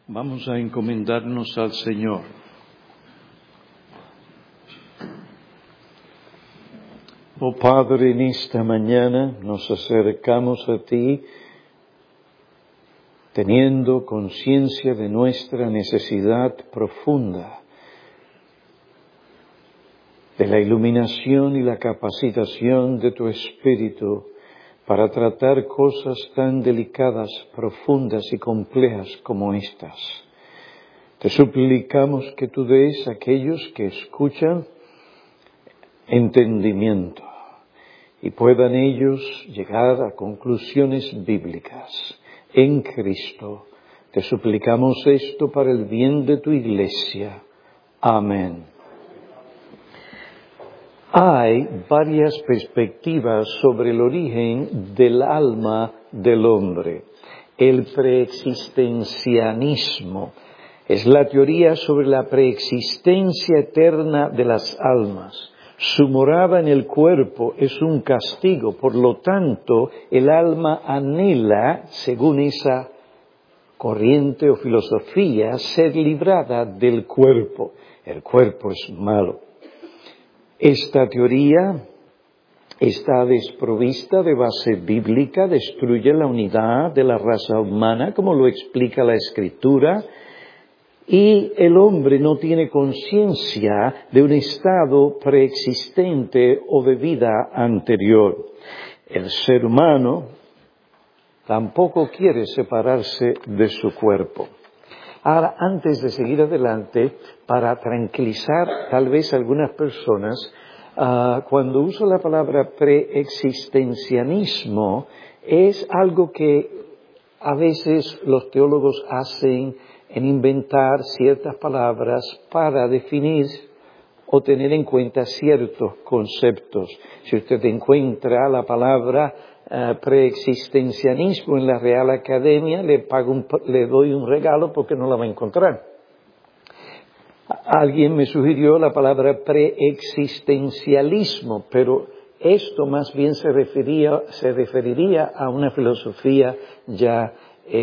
Vamos a encomendarnos al Señor. Oh Padre, en esta mañana nos acercamos a Ti teniendo conciencia de nuestra necesidad profunda de la iluminación y la capacitación de Tu Espíritu para tratar cosas tan delicadas, profundas y complejas como estas. Te suplicamos que Tú des a aquellos que escuchan entendimiento y puedan ellos llegar a conclusiones bíblicas en Cristo. Te suplicamos esto para el bien de Tu Iglesia. Amén. Hay varias perspectivas sobre el origen del alma del hombre. El preexistencianismo es la teoría sobre la preexistencia eterna de las almas. Su morada en el cuerpo es un castigo, por lo tanto, el alma anhela, según esa corriente o filosofía, ser librada del cuerpo. El cuerpo es malo. Esta teoría está desprovista de base bíblica, destruye la unidad de la raza humana, como lo explica la Escritura, y el hombre no tiene conciencia de un estado preexistente o de vida anterior. El ser humano tampoco quiere separarse de su cuerpo. Ahora, antes de seguir adelante, para tranquilizar tal vez a algunas personas, cuando uso la palabra preexistencianismo, es algo que a veces los teólogos hacen en inventar ciertas palabras para definir o tener en cuenta ciertos conceptos. Si usted encuentra la palabra preexistencianismo en la Real Academia, le doy un regalo porque no la va a encontrar. Alguien me sugirió la palabra preexistencialismo, pero esto más bien se referiría a una filosofía ya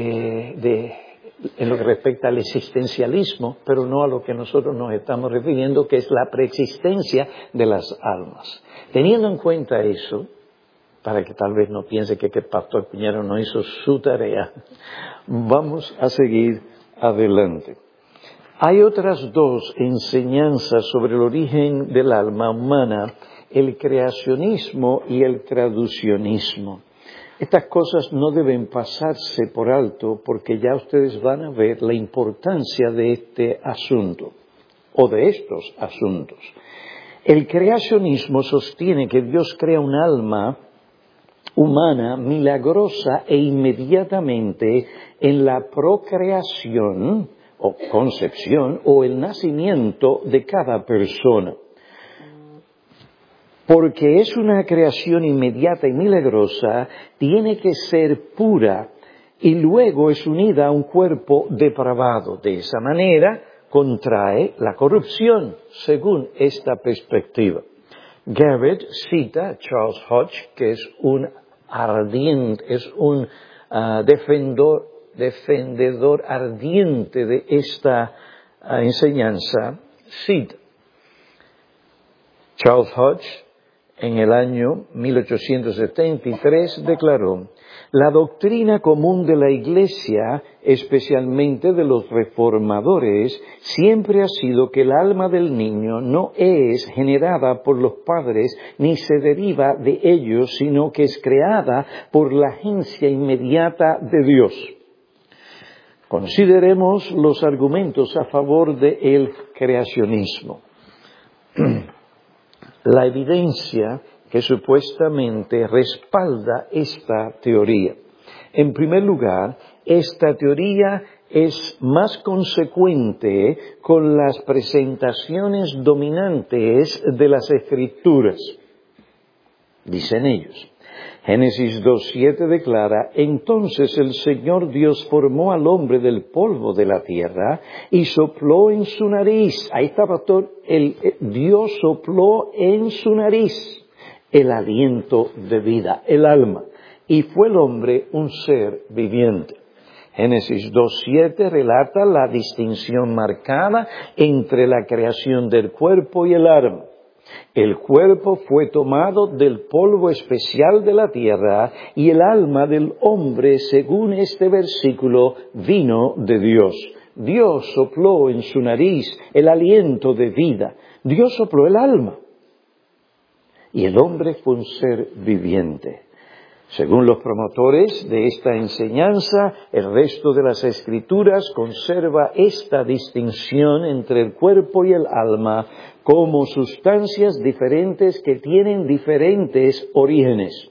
en lo que respecta al existencialismo, pero no a lo que nosotros nos estamos refiriendo, que es la preexistencia de las almas. Teniendo en cuenta eso, para que tal vez no piense que el pastor Piñero no hizo su tarea, vamos a seguir adelante. Hay otras dos enseñanzas sobre el origen del alma humana, el creacionismo y el traducionismo. Estas cosas no deben pasarse por alto porque ya ustedes van a ver la importancia de este asunto o de estos asuntos. El creacionismo sostiene que Dios crea un alma humana milagrosa e inmediatamente en la procreación o concepción o el nacimiento de cada persona. Porque es una creación inmediata y milagrosa, tiene que ser pura y luego es unida a un cuerpo depravado. De esa manera contrae la corrupción, según esta perspectiva. Garrett cita a Charles Hodge, que es un defendedor ardiente de esta enseñanza. Cita: Charles Hodge, en el año 1873, declaró: la doctrina común de la Iglesia, especialmente de los reformadores, siempre ha sido que el alma del niño no es generada por los padres ni se deriva de ellos, sino que es creada por la agencia inmediata de Dios. Consideremos los argumentos a favor del creacionismo. La evidencia que supuestamente respalda esta teoría. En primer lugar, esta teoría es más consecuente con las presentaciones dominantes de las Escrituras. Dicen ellos. Génesis 2:7 declara: entonces el Señor Dios formó al hombre del polvo de la tierra y sopló en su nariz. Ahí está, pastor. Dios sopló en su nariz el aliento de vida, el alma. Y fue el hombre un ser viviente. Génesis 2:7 relata la distinción marcada entre la creación del cuerpo y el alma. El cuerpo fue tomado del polvo especial de la tierra y el alma del hombre, según este versículo, vino de Dios. Dios sopló en su nariz el aliento de vida. Dios sopló el alma. Y el hombre fue un ser viviente. Según los promotores de esta enseñanza, el resto de las Escrituras conserva esta distinción entre el cuerpo y el alma como sustancias diferentes que tienen diferentes orígenes.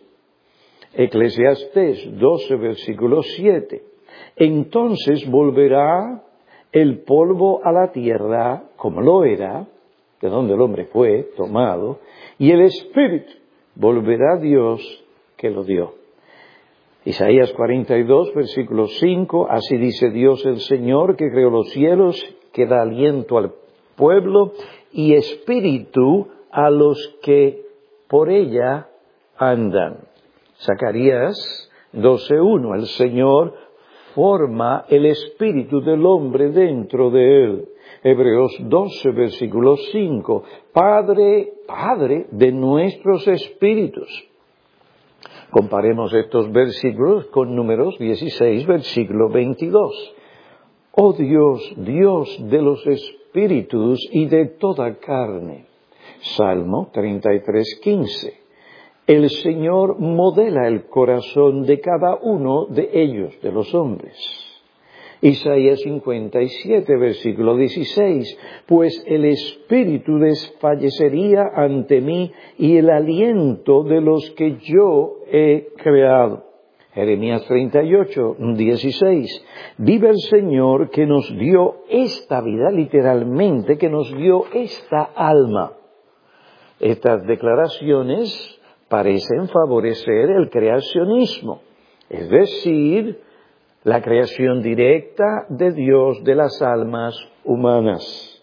Eclesiastés 12, versículo 7. Entonces volverá el polvo a la tierra como lo era, de donde el hombre fue tomado, y el espíritu volverá a Dios que lo dio. Isaías 42, versículo 5, así dice Dios el Señor, que creó los cielos, que da aliento al pueblo y espíritu a los que por ella andan. Zacarías 12:1, el Señor forma el espíritu del hombre dentro de él. Hebreos 12, versículo 5, Padre de nuestros espíritus. Comparemos estos versículos con Números 16, versículo 22. Oh Dios, Dios de los espíritus y de toda carne. Salmo 33, 15. El Señor modela el corazón de cada uno de ellos, de los hombres. Isaías 57, versículo 16, pues el espíritu desfallecería ante mí y el aliento de los que yo he creado. Jeremías 38, 16, vive el Señor que nos dio esta vida, literalmente, que nos dio esta alma. Estas declaraciones parecen favorecer el creacionismo, es decir, la creación directa de Dios de las almas humanas.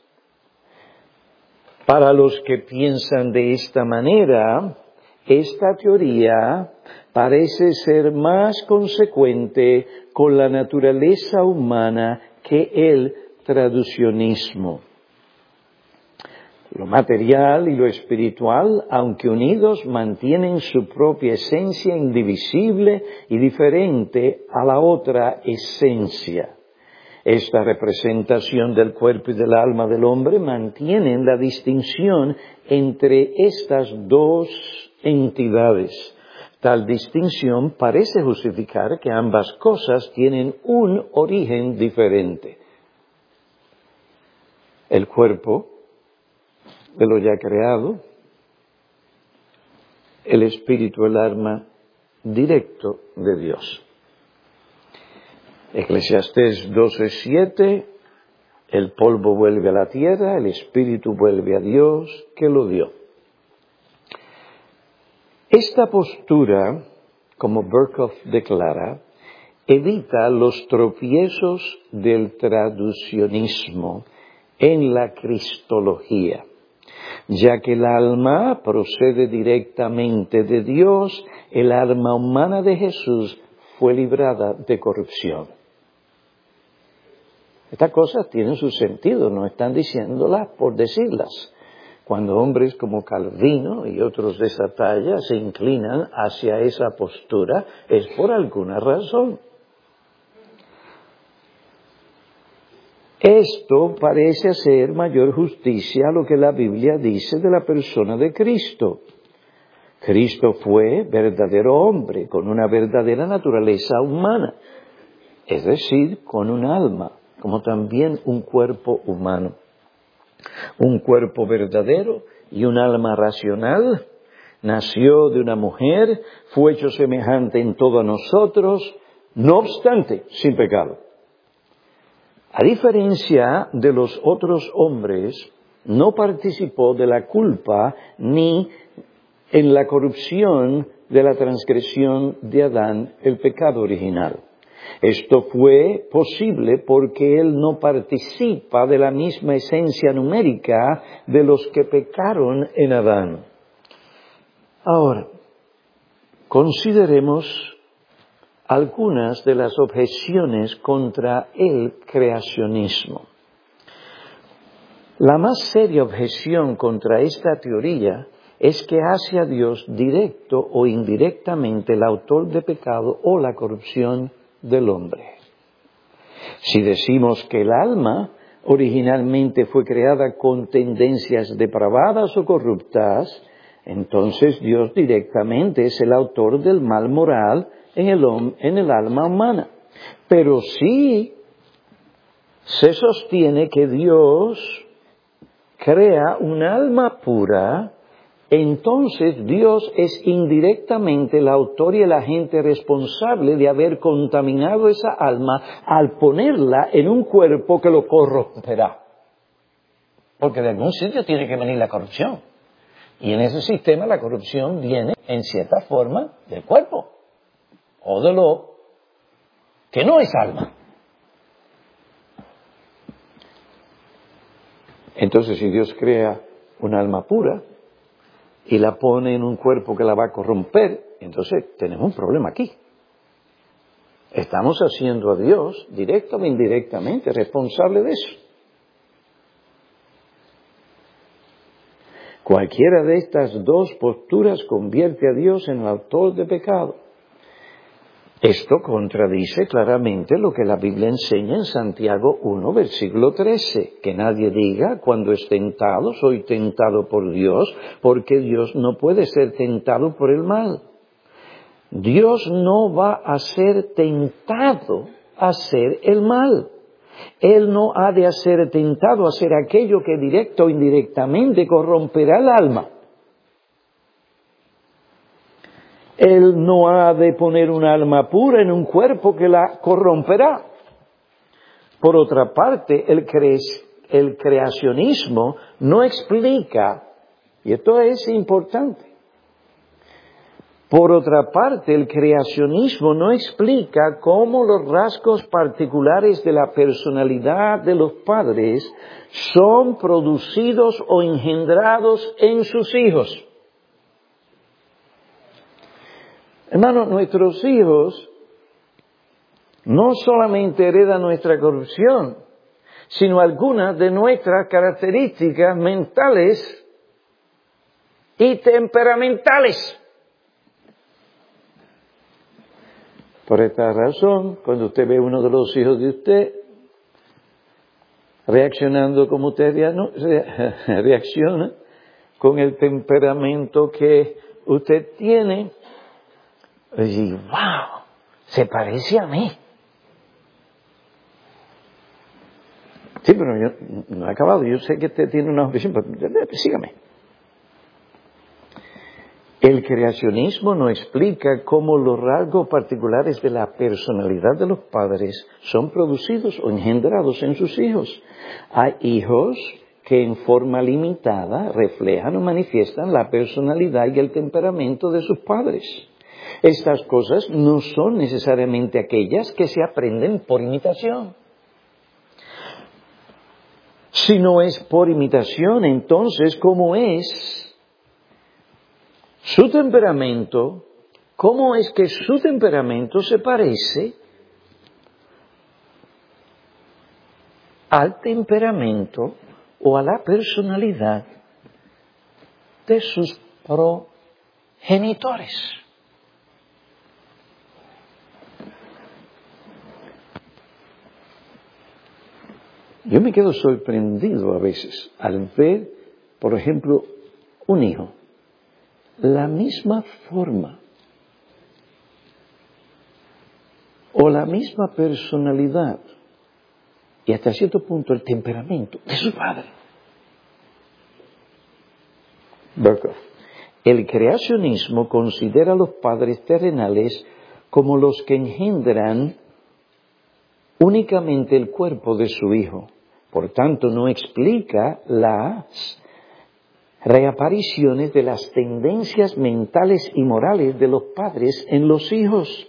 Para los que piensan de esta manera, esta teoría parece ser más consecuente con la naturaleza humana que el traducionismo. Lo material y lo espiritual, aunque unidos, mantienen su propia esencia indivisible y diferente a la otra esencia. Esta representación del cuerpo y del alma del hombre mantienen la distinción entre estas dos entidades. Tal distinción parece justificar que ambas cosas tienen un origen diferente. El cuerpo de lo ya creado, el espíritu, el alma, directo de Dios. Eclesiastés 12:7, el polvo vuelve a la tierra, el espíritu vuelve a Dios que lo dio. Esta postura, como Berkhoff declara, evita los tropiezos del traducionismo en la cristología, ya que el alma procede directamente de Dios, el alma humana de Jesús fue librada de corrupción. Estas cosas tienen su sentido, no están diciéndolas por decirlas. Cuando hombres como Calvino y otros de esa talla se inclinan hacia esa postura, es por alguna razón. Esto parece hacer mayor justicia a lo que la Biblia dice de la persona de Cristo. Cristo fue verdadero hombre, con una verdadera naturaleza humana, es decir, con un alma, como también un cuerpo humano. Un cuerpo verdadero y un alma racional. Nació de una mujer, fue hecho semejante en todo a nosotros, no obstante, sin pecado. A diferencia de los otros hombres, no participó de la culpa ni en la corrupción de la transgresión de Adán, el pecado original. Esto fue posible porque él no participa de la misma esencia numérica de los que pecaron en Adán. Ahora, consideremos algunas de las objeciones contra el creacionismo. La más seria objeción contra esta teoría es que hace a Dios directo o indirectamente el autor de pecado o la corrupción del hombre. Si decimos que el alma originalmente fue creada con tendencias depravadas o corruptas, entonces Dios directamente es el autor del mal moral en el alma humana. Pero si se sostiene que Dios crea un alma pura, entonces Dios es indirectamente el autor y el agente responsable de haber contaminado esa alma al ponerla en un cuerpo que lo corromperá. Porque de algún sitio tiene que venir la corrupción. Y en ese sistema la corrupción viene en cierta forma del cuerpo o de lo que no es alma. Entonces, si Dios crea un alma pura y la pone en un cuerpo que la va a corromper, entonces tenemos un problema aquí. Estamos haciendo a Dios, directa o indirectamente, responsable de eso. Cualquiera de estas dos posturas convierte a Dios en el autor de pecado. Esto contradice claramente lo que la Biblia enseña en Santiago 1, versículo 13, que nadie diga cuando es tentado, soy tentado por Dios, porque Dios no puede ser tentado por el mal. Dios no va a ser tentado a hacer el mal. Él no ha de ser tentado a hacer aquello que directo o indirectamente corromperá el alma. Él no ha de poner un alma pura en un cuerpo que la corromperá. Por otra parte, el creacionismo no explica, y esto es importante, por otra parte, el creacionismo no explica cómo los rasgos particulares de la personalidad de los padres son producidos o engendrados en sus hijos. Hermanos, nuestros hijos no solamente heredan nuestra corrupción, sino algunas de nuestras características mentales y temperamentales. Por esta razón, cuando usted ve a uno de los hijos de usted reaccionando como usted reacciona, con el temperamento que usted tiene, y wow, se parece a mí. Sí, pero yo no he acabado. Yo sé que usted tiene una objeción, pero sígame. El creacionismo no explica cómo los rasgos particulares de la personalidad de los padres son producidos o engendrados en sus hijos. Hay hijos que en forma limitada reflejan o manifiestan la personalidad y el temperamento de sus padres. Estas cosas no son necesariamente aquellas que se aprenden por imitación. Si no es por imitación, entonces, ¿cómo es su temperamento? ¿Cómo es que su temperamento se parece al temperamento o a la personalidad de sus progenitores? Yo me quedo sorprendido a veces al ver, por ejemplo, un hijo, la misma forma o la misma personalidad y hasta cierto punto el temperamento de su padre. El creacionismo considera a los padres terrenales como los que engendran únicamente el cuerpo de su hijo. Por tanto, no explica las reapariciones de las tendencias mentales y morales de los padres en los hijos.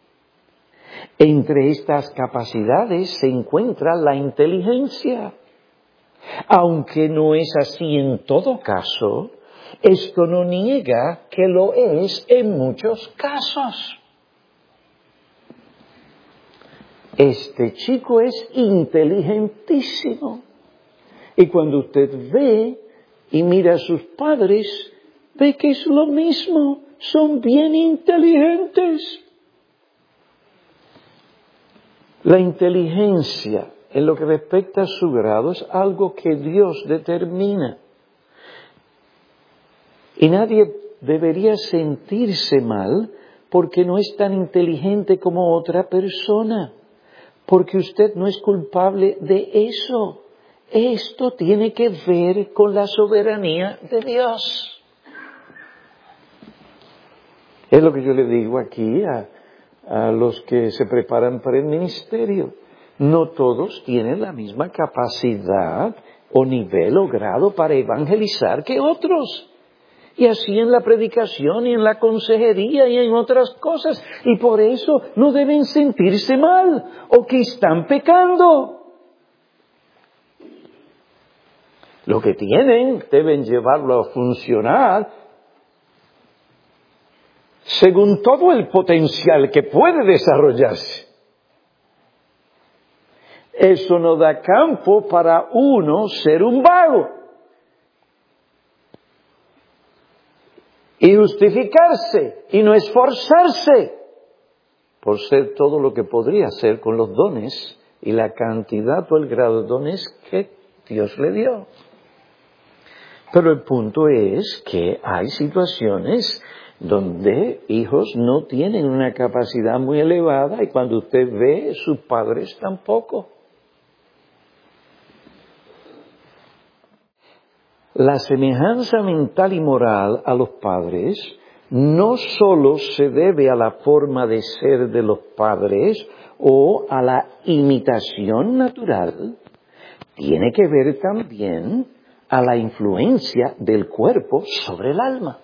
Entre estas capacidades se encuentra la inteligencia. Aunque no es así en todo caso, esto no niega que lo es en muchos casos. este chico es inteligentísimo. Y cuando usted ve y mira a sus padres, ve que es lo mismo, son bien inteligentes. La inteligencia, en lo que respecta a su grado, es algo que Dios determina. Y nadie debería sentirse mal porque no es tan inteligente como otra persona, porque usted no es culpable de eso. Esto tiene que ver con la soberanía de Dios. Es lo que yo le digo aquí a los que se preparan para el ministerio. No todos tienen la misma capacidad o nivel o grado para evangelizar que otros. Y así en la predicación y en la consejería y en otras cosas. Y por eso no deben sentirse mal o que están pecando. Lo que tienen deben llevarlo a funcionar según todo el potencial que puede desarrollarse. Eso no da campo para uno ser un vago y justificarse y no esforzarse por ser todo lo que podría ser con los dones y la cantidad o el grado de dones que Dios le dio. Pero el punto es que hay situaciones donde hijos no tienen una capacidad muy elevada y cuando usted ve, sus padres tampoco. La semejanza mental y moral a los padres no solo se debe a la forma de ser de los padres o a la imitación natural, tiene que ver también a la influencia del cuerpo sobre el alma.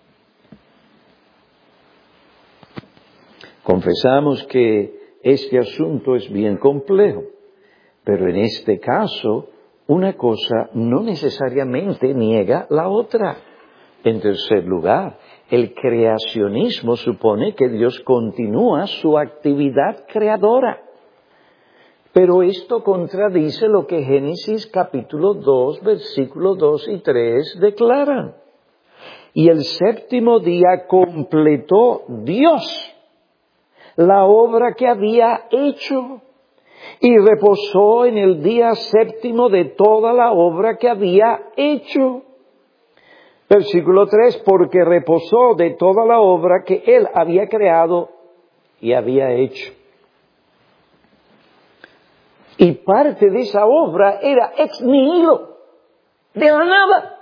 Confesamos que este asunto es bien complejo, pero en este caso una cosa no necesariamente niega la otra. En tercer lugar, el creacionismo supone que Dios continúa su actividad creadora. Pero esto contradice lo que Génesis capítulo 2, versículos 2 y 3 declaran. Y el séptimo día completó Dios la obra que había hecho y reposó en el día séptimo de toda la obra que había hecho. Versículo 3, porque reposó de toda la obra que él había creado y había hecho. Y parte de esa obra era ex nihilo, de la nada.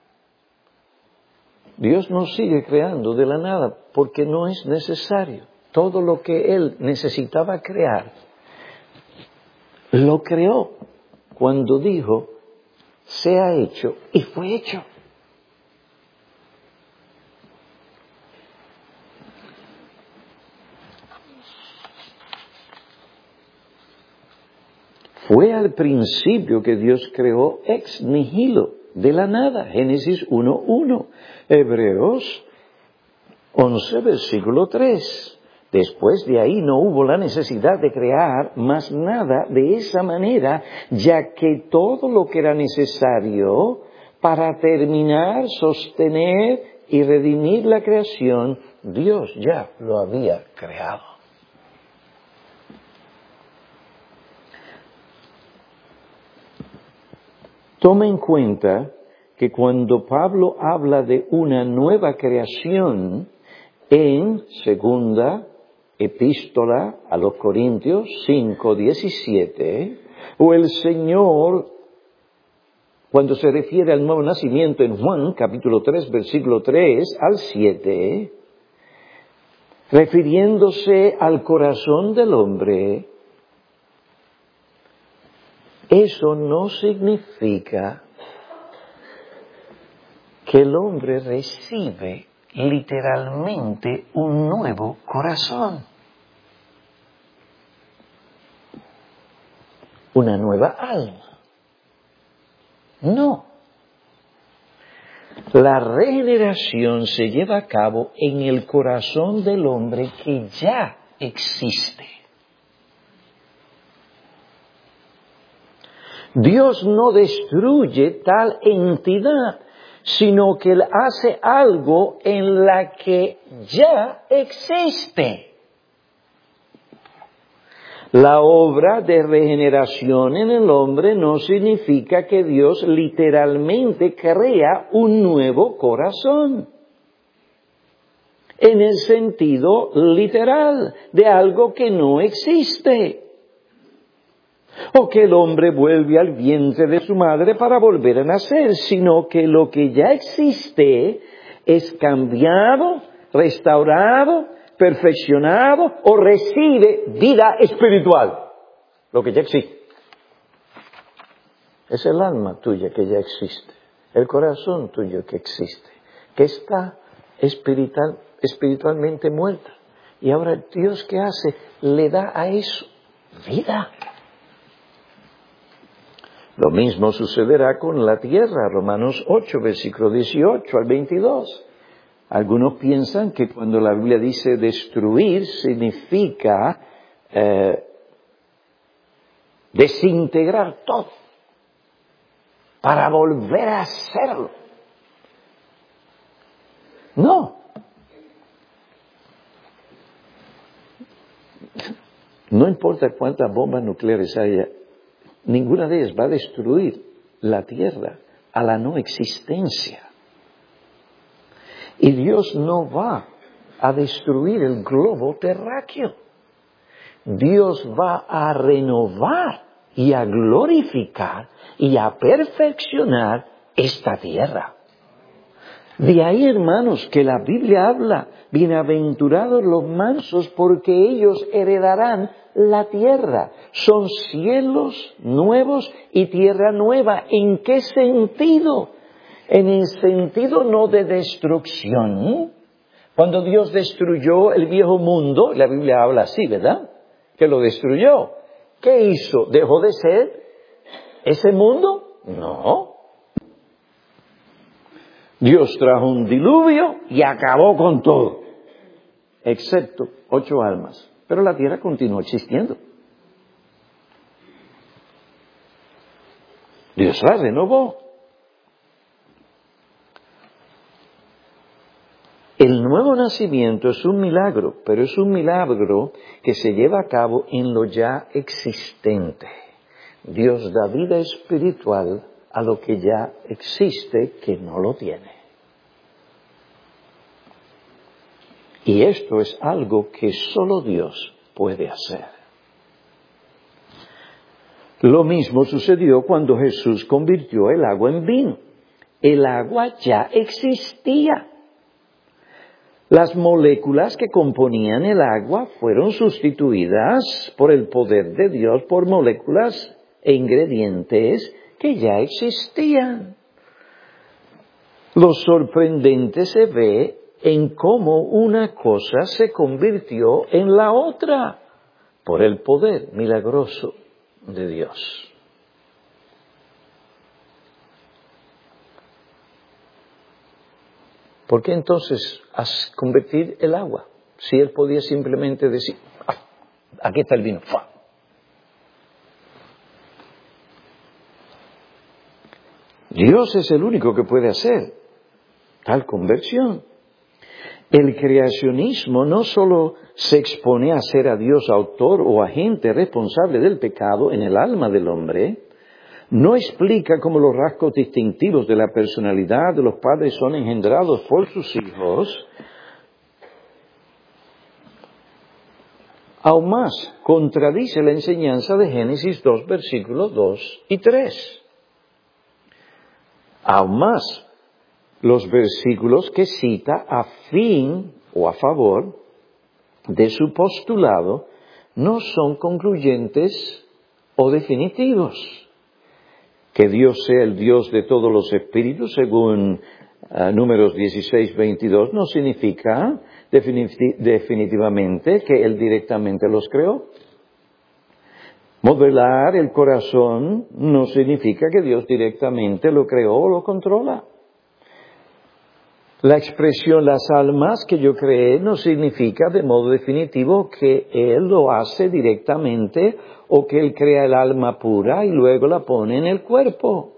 Dios no sigue creando de la nada porque no es necesario. Todo lo que Él necesitaba crear, lo creó cuando dijo, sea hecho, y fue hecho. Fue al principio que Dios creó ex nihilo, de la nada, Génesis 1:1, Hebreos 11, versículo 3. Después de ahí no hubo la necesidad de crear más nada de esa manera, ya que todo lo que era necesario para terminar, sostener y redimir la creación, Dios ya lo había creado. Toma en cuenta que cuando Pablo habla de una nueva creación en segunda Epístola a los Corintios 5:17, o el Señor, cuando se refiere al nuevo nacimiento en Juan capítulo 3, versículo 3 al 7, refiriéndose al corazón del hombre, eso no significa que el hombre recibe literalmente un nuevo corazón, una nueva alma. No. La regeneración se lleva a cabo en el corazón del hombre que ya existe. Dios no destruye tal entidad, sino que Él hace algo en la que ya existe. La obra de regeneración en el hombre no significa que Dios literalmente crea un nuevo corazón, en el sentido literal de algo que no existe. O que el hombre vuelve al vientre de su madre para volver a nacer, sino que lo que ya existe es cambiado, restaurado, perfeccionado o recibe vida espiritual. Lo que ya existe. Es el alma tuya que ya existe, el corazón tuyo que existe, que está espiritualmente muerta. Y ahora Dios, ¿qué hace? Le da a eso vida. Lo mismo sucederá con la tierra, Romanos 8, versículo 18 al 22. Algunos piensan que cuando la Biblia dice destruir, significa desintegrar todo, para volver a hacerlo. No. No importa cuántas bombas nucleares haya, ninguna de ellas va a destruir la tierra a la no existencia. Y Dios no va a destruir el globo terráqueo. Dios va a renovar y a glorificar y a perfeccionar esta tierra. De ahí, hermanos, que la Biblia habla, bienaventurados los mansos porque ellos heredarán la tierra. Son cielos nuevos y tierra nueva. ¿En qué sentido? En el sentido no de destrucción. Cuando Dios destruyó el viejo mundo, la Biblia habla así, ¿verdad? Que lo destruyó. ¿Qué hizo? ¿Dejó de ser ese mundo? No. Dios trajo un diluvio y acabó con todo, excepto 8 almas. Pero la tierra continuó existiendo. Dios la renovó. El nuevo nacimiento es un milagro, pero es un milagro que se lleva a cabo en lo ya existente. Dios da vida espiritual a lo que ya existe que no lo tiene. Y esto es algo que solo Dios puede hacer. Lo mismo sucedió cuando Jesús convirtió el agua en vino. El agua ya existía. Las moléculas que componían el agua fueron sustituidas por el poder de Dios por moléculas e ingredientes que ya existían. Lo sorprendente se ve en cómo una cosa se convirtió en la otra por el poder milagroso de Dios. ¿Por qué entonces convertir el agua? Si Él podía simplemente decir, aquí está el vino. ¡Fua! Dios es el único que puede hacer tal conversión. El creacionismo no solo se expone a ser a Dios autor o agente responsable del pecado en el alma del hombre, no explica cómo los rasgos distintivos de la personalidad de los padres son engendrados por sus hijos. Aún más, contradice la enseñanza de Génesis 2, versículos 2 y 3. Aún más, los versículos que cita a fin o a favor de su postulado no son concluyentes o definitivos. Que Dios sea el Dios de todos los espíritus, según Números 16, 22, no significa definitivamente que Él directamente los creó. Modelar el corazón no significa que Dios directamente lo creó o lo controla. La expresión las almas que yo creé no significa de modo definitivo que Él lo hace directamente o que Él crea el alma pura y luego la pone en el cuerpo.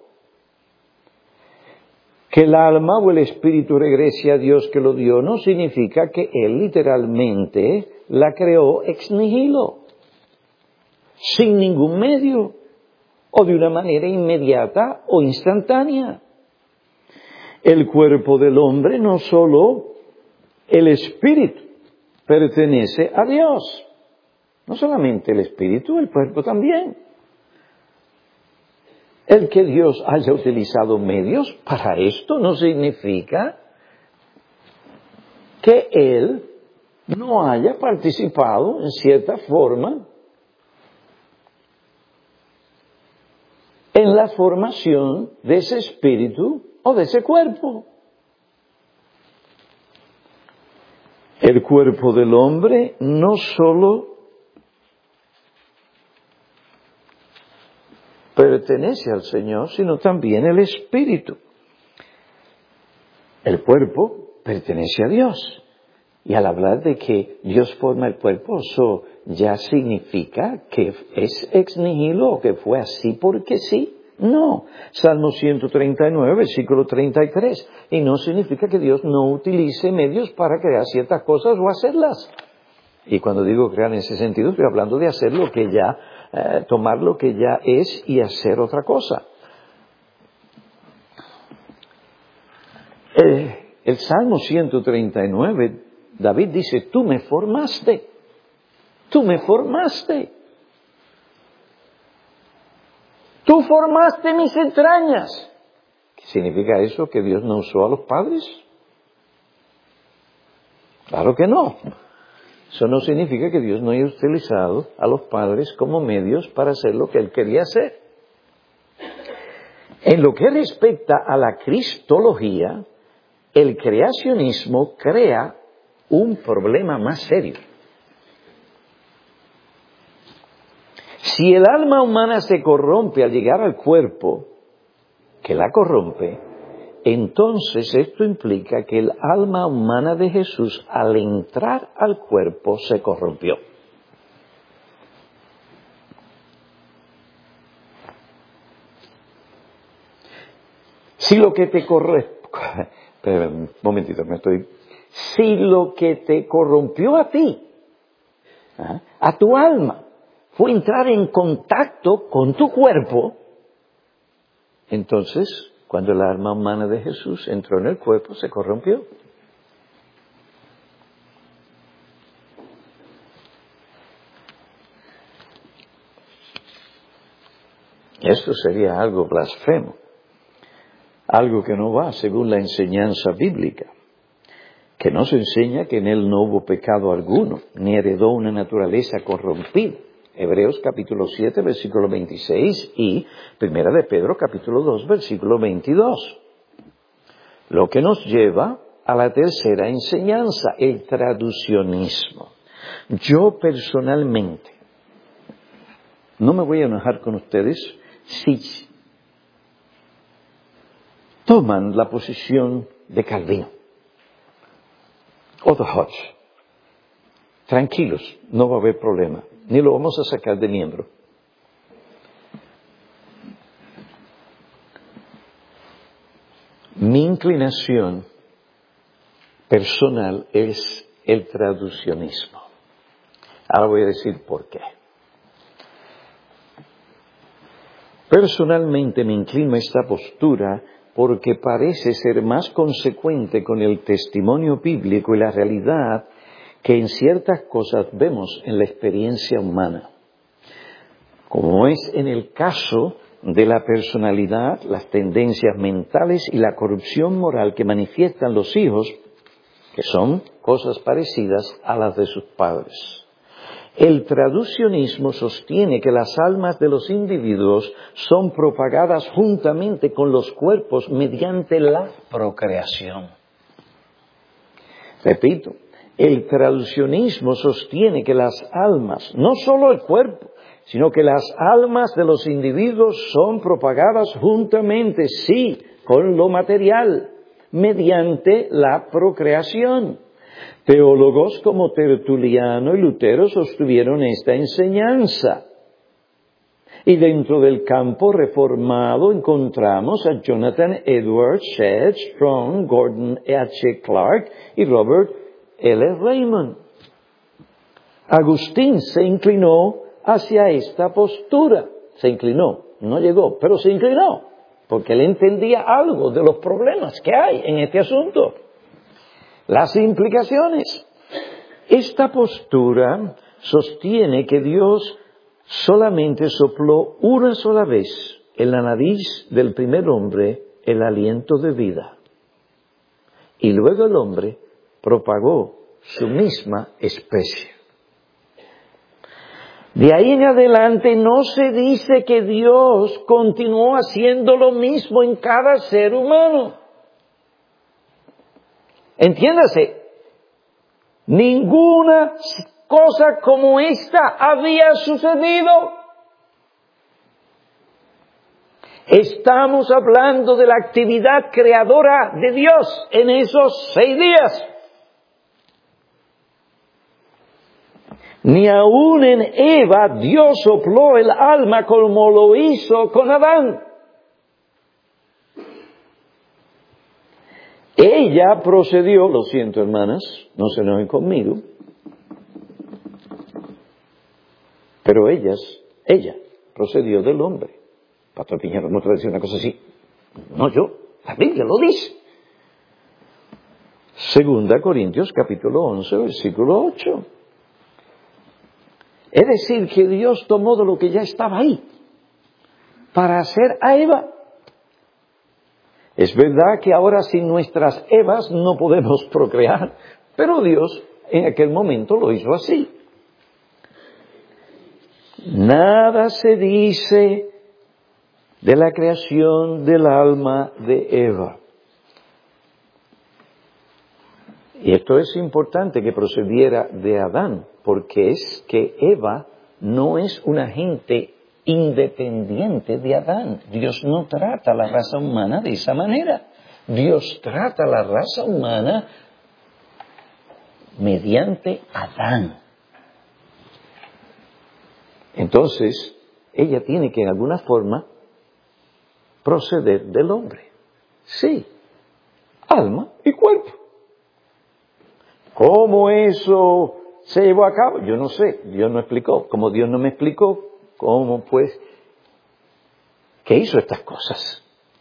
Que el alma o el espíritu regrese a Dios que lo dio no significa que Él literalmente la creó ex nihilo, sin ningún medio, o de una manera inmediata o instantánea. El cuerpo del hombre, no solo el espíritu, pertenece a Dios. No solamente el espíritu, el cuerpo también. El que Dios haya utilizado medios para esto no significa que Él no haya participado en cierta forma en la formación de ese espíritu o de ese cuerpo. El cuerpo del hombre no solo pertenece al Señor, sino también el espíritu. El cuerpo pertenece a Dios. Y al hablar de que Dios forma el cuerpo, eso ya significa que es ex nihilo o que fue así porque sí. No. Salmo 139, versículo 33. Y no significa que Dios no utilice medios para crear ciertas cosas o hacerlas. Y cuando digo crear en ese sentido, estoy hablando de hacer lo que ya, tomar lo que ya es y hacer otra cosa. El Salmo 139, David dice, tú me formaste. Tú formaste mis entrañas. ¿Qué significa eso? ¿Que Dios no usó a los padres? Claro que no. Eso no significa que Dios no haya utilizado a los padres como medios para hacer lo que Él quería hacer. En lo que respecta a la cristología, el creacionismo crea un problema más serio. Si el alma humana se corrompe al llegar al cuerpo que la corrompe, entonces esto implica que el alma humana de Jesús al entrar al cuerpo se corrompió. Si lo que te Si lo que te corrompió a ti, a tu alma, fue entrar en contacto con tu cuerpo, entonces, cuando el alma humana de Jesús entró en el cuerpo, se corrompió. Esto sería algo blasfemo, algo que no va según la enseñanza bíblica, que nos enseña que en Él no hubo pecado alguno, ni heredó una naturaleza corrompida. Hebreos capítulo 7, versículo 26 y Primera de Pedro capítulo 2, versículo 22. Lo que nos lleva a la tercera enseñanza, el traducionismo. Yo personalmente no me voy a enojar con ustedes si toman la posición de Calvino o de Hodge. Tranquilos, no va a haber problema, ni lo vamos a sacar de miembro. Mi inclinación personal es el traducionismo. Ahora voy a decir por qué. Personalmente me inclino a esta postura porque parece ser más consecuente con el testimonio bíblico y la realidad que en ciertas cosas vemos en la experiencia humana. Como es en el caso de la personalidad, las tendencias mentales y la corrupción moral que manifiestan los hijos, que son cosas parecidas a las de sus padres. El traducionismo sostiene que las almas de los individuos son propagadas juntamente con los cuerpos mediante la procreación. Repito, el traducionismo sostiene que las almas, no solo el cuerpo, sino que las almas de los individuos son propagadas juntamente, sí, con lo material, mediante la procreación. Teólogos como Tertuliano y Lutero sostuvieron esta enseñanza. Y dentro del campo reformado encontramos a Jonathan Edwards, Shedd, Strong, Gordon H. Clark y Robert L. Raymond. Agustín se inclinó hacia esta postura. Se inclinó, no llegó, pero se inclinó, porque él entendía algo de los problemas que hay en este asunto. Las implicaciones. Esta postura sostiene que Dios solamente sopló una sola vez en la nariz del primer hombre el aliento de vida. Y luego el hombre propagó su misma especie. De ahí en adelante no se dice que Dios continuó haciendo lo mismo en cada ser humano. Entiéndase, ninguna cosa como esta había sucedido. Estamos hablando de la actividad creadora de Dios en esos 6 días. Ni aun en Eva Dios sopló el alma como lo hizo con Adán. Ella procedió, lo siento hermanas, no se enojen conmigo, pero ella procedió del hombre. Pastor Piñero, ¿no te decir una cosa así? No yo, la Biblia lo dice. 2 Corintios capítulo 11, versículo 8. Es decir, que Dios tomó de lo que ya estaba ahí para hacer a Eva. Es verdad que ahora sin nuestras Evas no podemos procrear, pero Dios en aquel momento lo hizo así. Nada se dice de la creación del alma de Eva. Y esto es importante que procediera de Adán, porque es que Eva no es un agente independiente de Adán. Dios no trata a la raza humana de esa manera. Dios trata a la raza humana mediante Adán. Entonces, ella tiene que en alguna forma proceder del hombre. Sí, alma y cuerpo. ¿Cómo eso se llevó a cabo? Yo no sé, Dios no explicó. Como Dios no me explicó, ¿cómo pues? ¿Qué hizo estas cosas?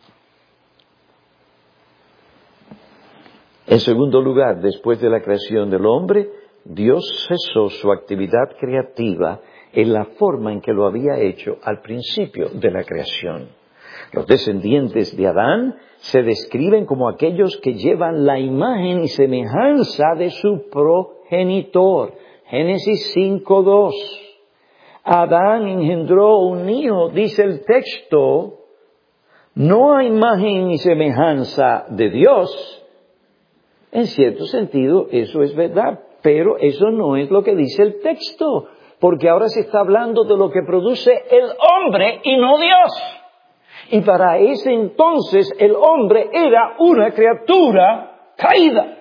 En segundo lugar, después de la creación del hombre, Dios cesó su actividad creativa en la forma en que lo había hecho al principio de la creación. Los descendientes de Adán se describen como aquellos que llevan la imagen y semejanza de su progenitor. Génesis 5:2. Adán engendró un hijo, dice el texto, no a imagen y semejanza de Dios. En cierto sentido, eso es verdad, pero eso no es lo que dice el texto, porque ahora se está hablando de lo que produce el hombre y no Dios. Y para ese entonces el hombre era una criatura caída.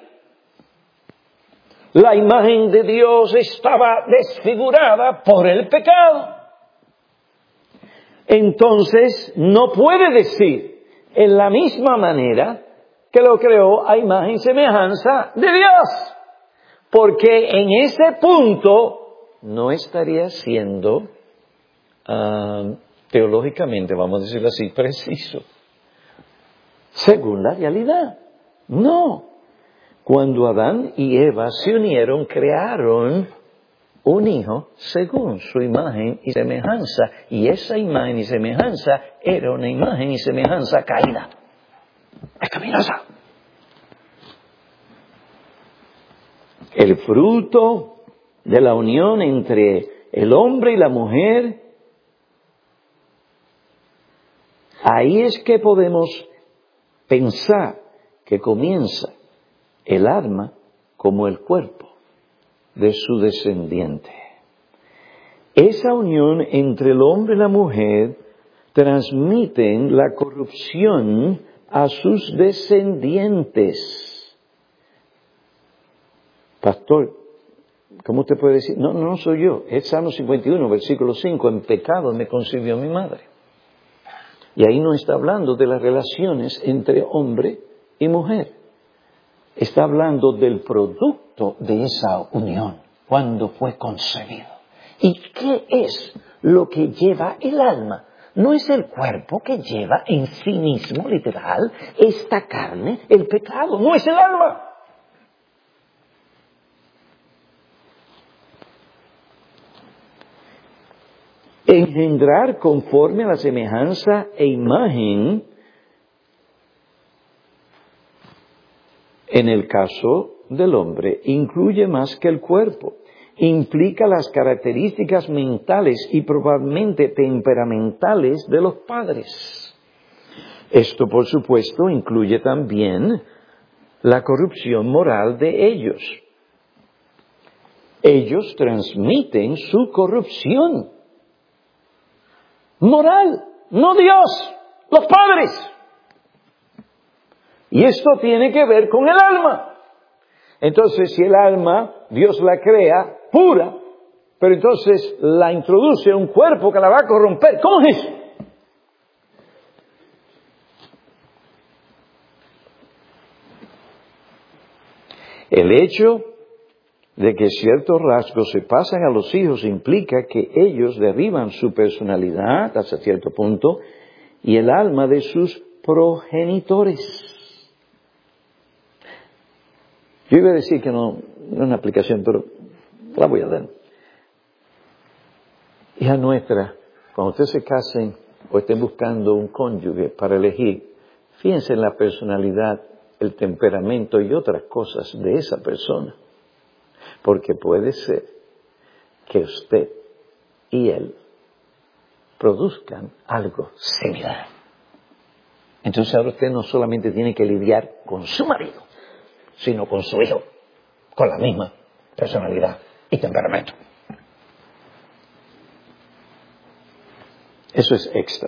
La imagen de Dios estaba desfigurada por el pecado. Entonces no puede decir en la misma manera que lo creó a imagen y semejanza de Dios. Porque en ese punto no estaría siendo teológicamente, vamos a decirlo así, preciso, según la realidad. No. Cuando Adán y Eva se unieron, crearon un hijo según su imagen y semejanza. Y esa imagen y semejanza era una imagen y semejanza caída, pecaminosa. El fruto de la unión entre el hombre y la mujer, ahí es que podemos pensar que comienza el alma como el cuerpo de su descendiente. Esa unión entre el hombre y la mujer transmiten la corrupción a sus descendientes. Pastor, ¿cómo usted puede decir? No soy yo. Es Salmo 51, versículo 5. En pecado me concibió mi madre. Y ahí no está hablando de las relaciones entre hombre y mujer. Está hablando del producto de esa unión, cuando fue concebido. ¿Y qué es lo que lleva el alma? No es el cuerpo que lleva en sí mismo, literal, esta carne, el pecado. No es el alma. Engendrar conforme a la semejanza e imagen, en el caso del hombre, incluye más que el cuerpo. Implica las características mentales y probablemente temperamentales de los padres. Esto, por supuesto, incluye también la corrupción moral de ellos. Ellos transmiten su corrupción moral, no Dios, los padres. Y esto tiene que ver con el alma. Entonces, si el alma, Dios la crea pura, pero entonces la introduce en un cuerpo que la va a corromper, ¿cómo es eso? El hecho de que ciertos rasgos se pasan a los hijos implica que ellos derriban su personalidad hasta cierto punto y el alma de sus progenitores. Yo iba a decir que no es una aplicación, pero la voy a dar. Hija nuestra, cuando ustedes se casen o estén buscando un cónyuge para elegir, fíjense en la personalidad, el temperamento y otras cosas de esa persona. Porque puede ser que usted y él produzcan algo similar. Entonces ahora usted no solamente tiene que lidiar con su marido, sino con su hijo, con la misma personalidad y temperamento. Eso es extra.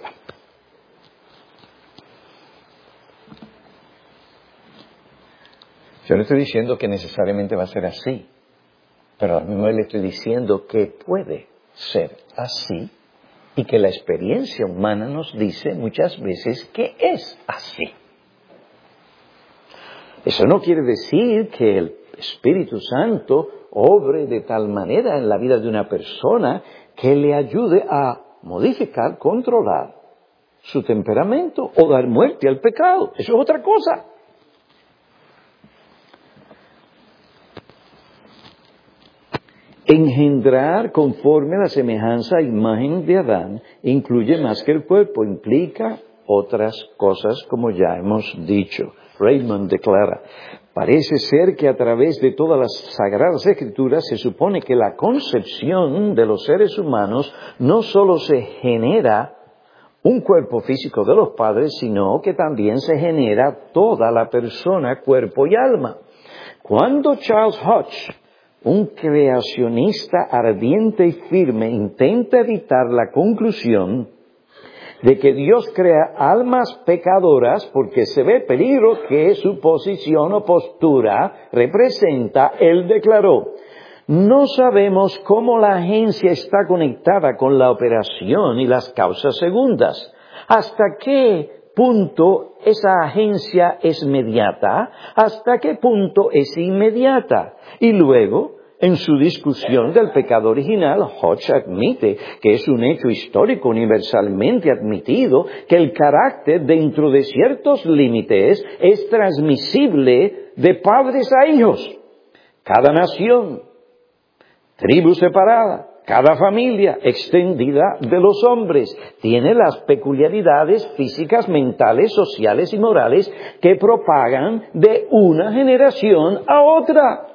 Yo no estoy diciendo que necesariamente va a ser así, pero a mí le estoy diciendo que puede ser así y que la experiencia humana nos dice muchas veces que es así. Eso no quiere decir que el Espíritu Santo obre de tal manera en la vida de una persona que le ayude a modificar, controlar su temperamento o dar muerte al pecado. Eso es otra cosa. Engendrar conforme a la semejanza e imagen de Adán incluye más que el cuerpo, implica otras cosas como ya hemos dicho. Raymond declara, parece ser que a través de todas las Sagradas Escrituras se supone que la concepción de los seres humanos no solo se genera un cuerpo físico de los padres, sino que también se genera toda la persona, cuerpo y alma. Cuando Charles Hodge, un creacionista ardiente y firme, intenta evitar la conclusión de que Dios crea almas pecadoras porque se ve peligro que su posición o postura representa, él declaró, no sabemos cómo la agencia está conectada con la operación y las causas segundas. ¿Hasta qué punto esa agencia es mediata? ¿Hasta qué punto es inmediata? Y luego, en su discusión del pecado original, Hodge admite que es un hecho histórico universalmente admitido que el carácter dentro de ciertos límites es transmisible de padres a hijos. Cada nación, tribu separada, cada familia extendida de los hombres tiene las peculiaridades físicas, mentales, sociales y morales que propagan de una generación a otra.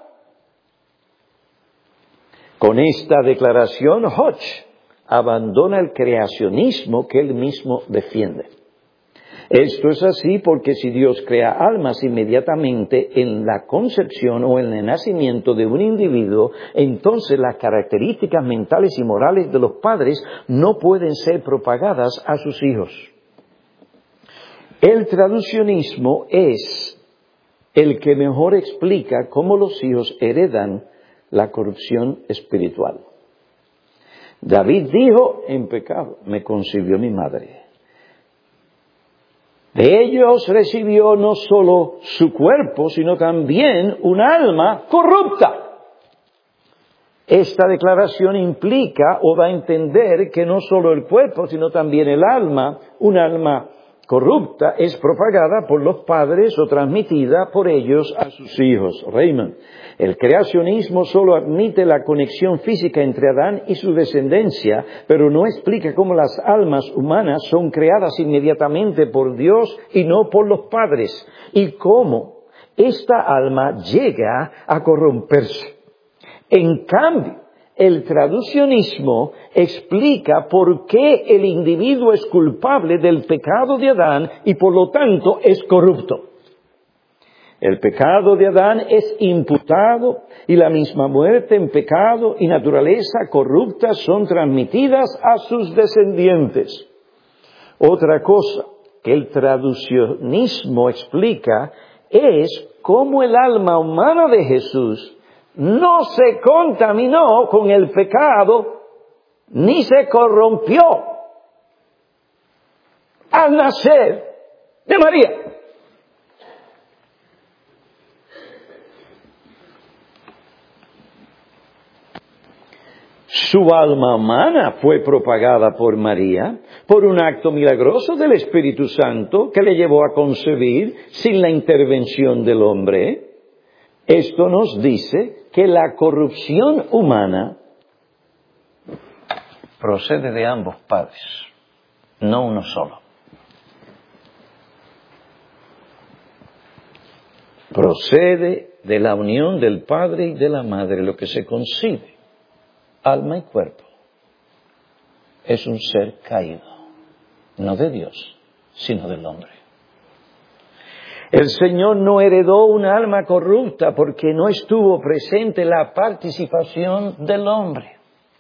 Con esta declaración, Hodge abandona el creacionismo que él mismo defiende. Esto es así porque si Dios crea almas inmediatamente en la concepción o en el nacimiento de un individuo, entonces las características mentales y morales de los padres no pueden ser propagadas a sus hijos. El traducionismo es el que mejor explica cómo los hijos heredan la corrupción espiritual. David dijo, en pecado me concibió mi madre. De ellos recibió no solo su cuerpo, sino también un alma corrupta. Esta declaración implica o da a entender que no solo el cuerpo, sino también el alma, un alma corrupta, es propagada por los padres o transmitida por ellos a sus hijos. Raymond, el creacionismo solo admite la conexión física entre Adán y su descendencia, pero no explica cómo las almas humanas son creadas inmediatamente por Dios y no por los padres, y cómo esta alma llega a corromperse. En cambio, el traducionismo explica por qué el individuo es culpable del pecado de Adán y por lo tanto es corrupto. El pecado de Adán es imputado y la misma muerte en pecado y naturaleza corrupta son transmitidas a sus descendientes. Otra cosa que el traducionismo explica es cómo el alma humana de Jesús no se contaminó con el pecado ni se corrompió al nacer de María. Su alma humana fue propagada por María por un acto milagroso del Espíritu Santo que le llevó a concebir sin la intervención del hombre. Esto nos dice que la corrupción humana procede de ambos padres, no uno solo. Procede de la unión del padre y de la madre, lo que se concibe, alma y cuerpo. Es un ser caído, no de Dios, sino del hombre. El Señor no heredó una alma corrupta porque no estuvo presente la participación del hombre.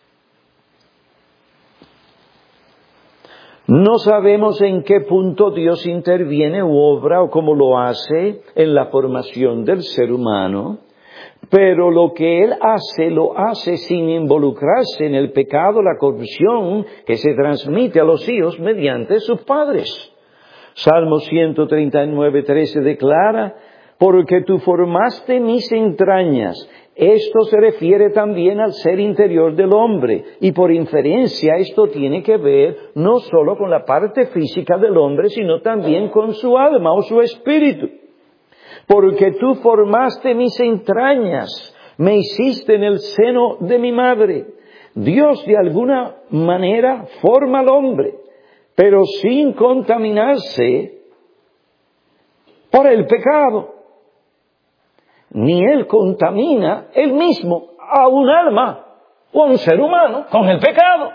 No sabemos en qué punto Dios interviene u obra o cómo lo hace en la formación del ser humano, pero lo que Él hace, lo hace sin involucrarse en el pecado, la corrupción que se transmite a los hijos mediante sus padres. Salmo 139:13 declara, porque tú formaste mis entrañas. Esto se refiere también al ser interior del hombre, y por inferencia esto tiene que ver no solo con la parte física del hombre, sino también con su alma o su espíritu. Porque tú formaste mis entrañas, me hiciste en el seno de mi madre. Dios de alguna manera forma al hombre, pero sin contaminarse por el pecado. Ni Él contamina Él mismo a un alma o a un ser humano con el pecado.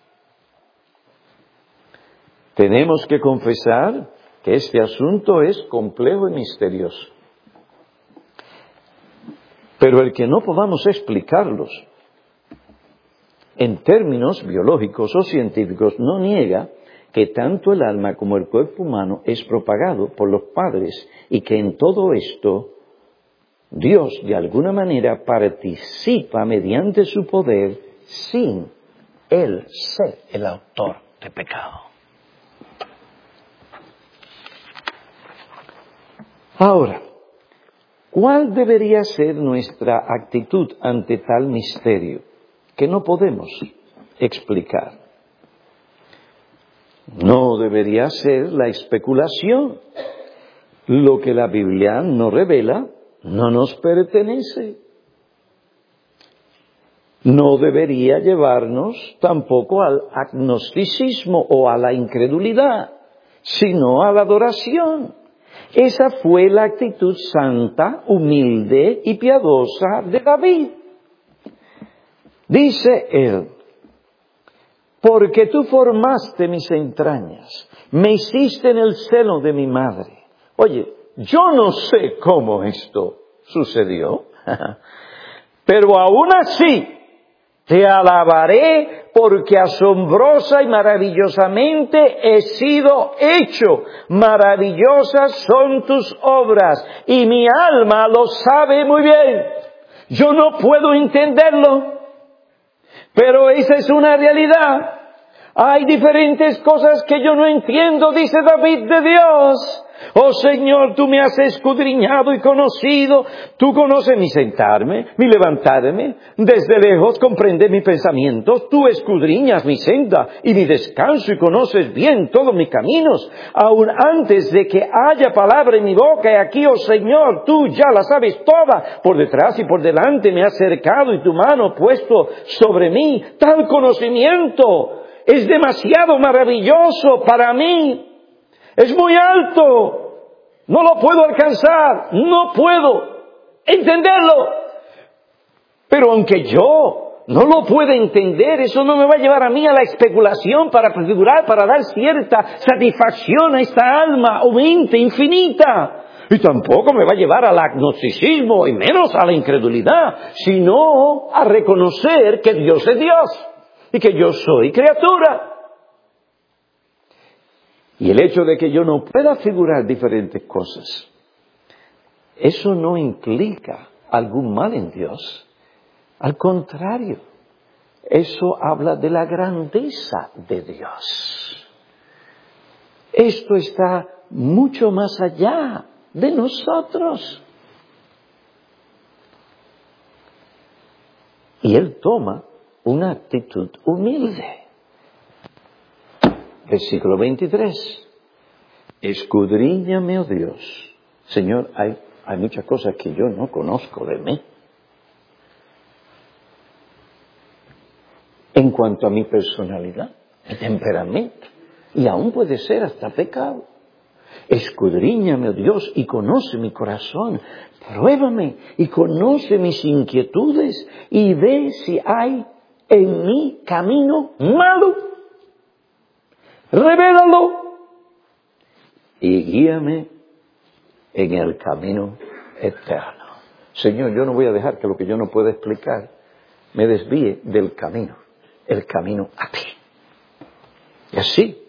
Tenemos que confesar que este asunto es complejo y misterioso. Pero el que no podamos explicarlos en términos biológicos o científicos no niega que tanto el alma como el cuerpo humano es propagado por los padres y que en todo esto Dios de alguna manera participa mediante su poder sin Él ser el autor de pecado. Ahora, ¿cuál debería ser nuestra actitud ante tal misterio que no podemos explicar? No debería ser la especulación. Lo que la Biblia no revela no nos pertenece. No debería llevarnos tampoco al agnosticismo o a la incredulidad, sino a la adoración. Esa fue la actitud santa, humilde y piadosa de David. Dice él, porque tú formaste mis entrañas, me hiciste en el seno de mi madre. Oye, yo no sé cómo esto sucedió, pero aún así te alabaré porque asombrosa y maravillosamente he sido hecho. Maravillosas son tus obras, y mi alma lo sabe muy bien. Yo no puedo entenderlo, pero esa es una realidad. Hay diferentes cosas que yo no entiendo, dice David de Dios. Oh Señor, tú me has escudriñado y conocido. Tú conoces mi sentarme, mi levantarme. Desde lejos comprendes mi pensamiento. Tú escudriñas mi senda y mi descanso y conoces bien todos mis caminos. Aún antes de que haya palabra en mi boca, y aquí, oh Señor, tú ya la sabes toda. Por detrás y por delante me has cercado y tu mano puesto sobre mí. Tal conocimiento es demasiado maravilloso para mí. Es muy alto. No lo puedo alcanzar. No puedo entenderlo. Pero aunque yo no lo pueda entender, eso no me va a llevar a mí a la especulación para prefigurar, para dar cierta satisfacción a esta alma o mente infinita. Y tampoco me va a llevar al agnosticismo y menos a la incredulidad, sino a reconocer que Dios es Dios y que yo soy criatura. Y el hecho de que yo no pueda figurar diferentes cosas, eso no implica algún mal en Dios. Al contrario, eso habla de la grandeza de Dios. Esto está mucho más allá de nosotros. Y Él toma una actitud humilde. Versículo 23. Escudriñame, oh Dios. Señor, hay muchas cosas que yo no conozco de mí. En cuanto a mi personalidad, mi temperamento, y aún puede ser hasta pecado. Escudriñame, oh Dios, y conoce mi corazón. Pruébame y conoce mis inquietudes y ve si hay en mí camino malo. Revélalo y guíame en el camino eterno. Señor, yo no voy a dejar que lo que yo no pueda explicar me desvíe del camino, el camino a ti. Y así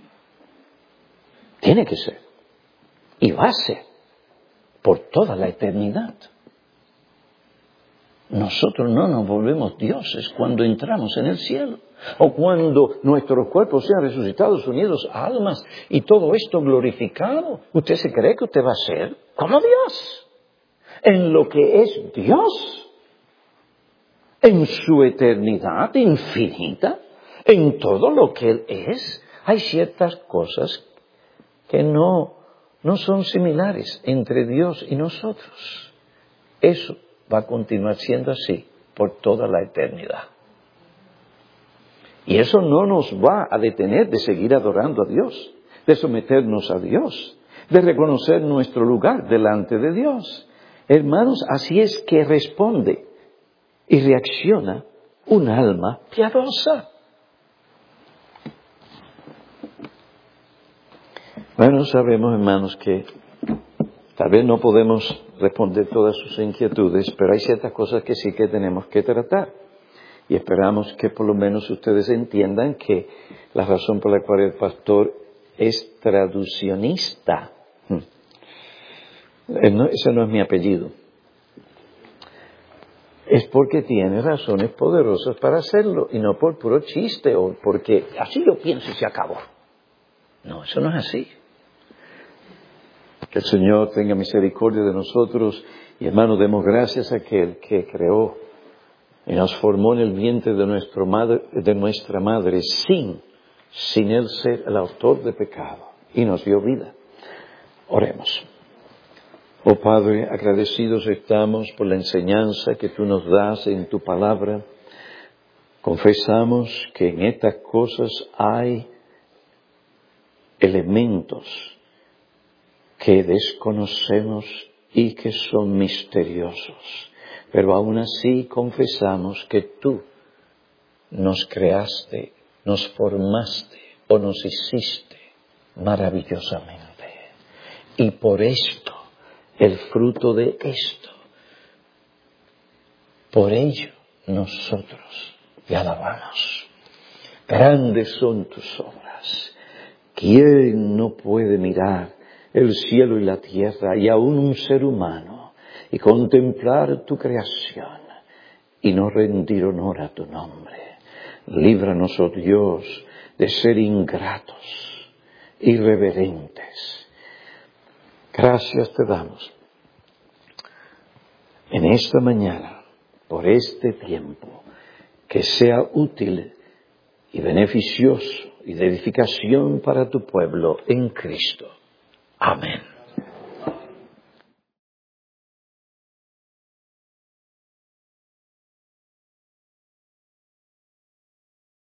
tiene que ser. Y va a ser por toda la eternidad. Nosotros no nos volvemos dioses cuando entramos en el cielo, o cuando nuestros cuerpos sean resucitados, unidos a almas, y todo esto glorificado. ¿Usted se cree que usted va a ser como Dios? En lo que es Dios, en su eternidad infinita, en todo lo que Él es, hay ciertas cosas que no son similares entre Dios y nosotros. Eso va a continuar siendo así por toda la eternidad. Y eso no nos va a detener de seguir adorando a Dios, de someternos a Dios, de reconocer nuestro lugar delante de Dios. Hermanos, así es que responde y reacciona un alma piadosa. Bueno, sabemos, hermanos, que tal vez no podemos responder todas sus inquietudes, pero hay ciertas cosas que sí que tenemos que tratar. Y esperamos que por lo menos ustedes entiendan que la razón por la cual el pastor es traduccionista, ese no es mi apellido, es porque tiene razones poderosas para hacerlo y no por puro chiste o porque así yo pienso y se acabó. No, eso no es así. Que el Señor tenga misericordia de nosotros y, hermanos, demos gracias a aquel que creó y nos formó en el vientre de nuestra madre sin Él ser el autor de pecado, y nos dio vida. Oremos. Oh Padre, agradecidos estamos por la enseñanza que Tú nos das en Tu palabra. Confesamos que en estas cosas hay elementos que desconocemos y que son misteriosos. Pero aún así confesamos que Tú nos creaste, nos formaste o nos hiciste maravillosamente. Y por esto, el fruto de esto, por ello nosotros te alabamos. Grandes son tus obras. ¿Quién no puede mirar el cielo y la tierra y aún un ser humano y contemplar tu creación y no rendir honor a tu nombre? Líbranos, oh Dios, de ser ingratos, irreverentes. Gracias te damos en esta mañana por este tiempo, que sea útil y beneficioso y de edificación para tu pueblo en Cristo. Amén.